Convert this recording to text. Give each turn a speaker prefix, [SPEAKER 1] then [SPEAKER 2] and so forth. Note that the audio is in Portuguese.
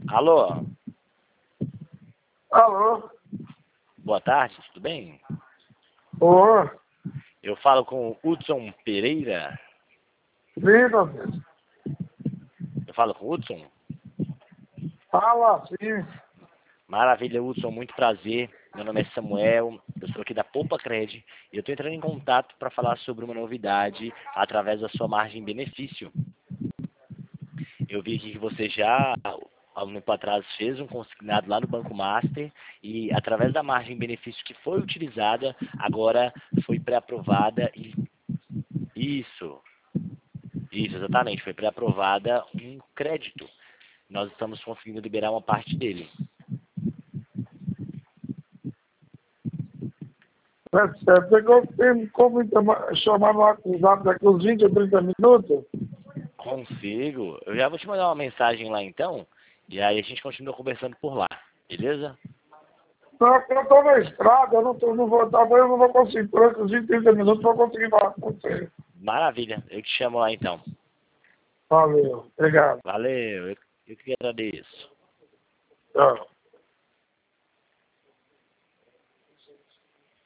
[SPEAKER 1] Alô?
[SPEAKER 2] Alô?
[SPEAKER 1] Boa tarde, tudo bem?
[SPEAKER 2] Ô,
[SPEAKER 1] Eu falo com o Hudson Pereira.
[SPEAKER 2] sim, meu Deus.
[SPEAKER 1] Eu falo com o Hudson?
[SPEAKER 2] Fala, sim.
[SPEAKER 1] Maravilha, Hudson, muito prazer. Meu nome é Samuel, eu sou aqui da Poupa Cred e eu estou entrando em contato para falar sobre uma novidade através da sua margem benefício. Eu vi aqui que você já, há um tempo atrás, fez um consignado lá no Banco Master e através da margem benefício que foi utilizada, agora foi pré-aprovada e isso, exatamente, foi pré-aprovada um crédito. Nós estamos conseguindo liberar uma parte dele.
[SPEAKER 2] Tem como chamar no WhatsApp daqui uns 20 ou 30 minutos?
[SPEAKER 1] Consigo. Eu já vou te mandar uma mensagem lá então, e aí a gente continua conversando por lá, beleza?
[SPEAKER 2] Não, eu estou na estrada, talvez eu não vou conseguir, por esses 20, 30 minutos, não vou conseguir falar com você.
[SPEAKER 1] Maravilha, eu te chamo lá então.
[SPEAKER 2] Valeu, obrigado.
[SPEAKER 1] Valeu, eu que agradeço.
[SPEAKER 2] Tchau.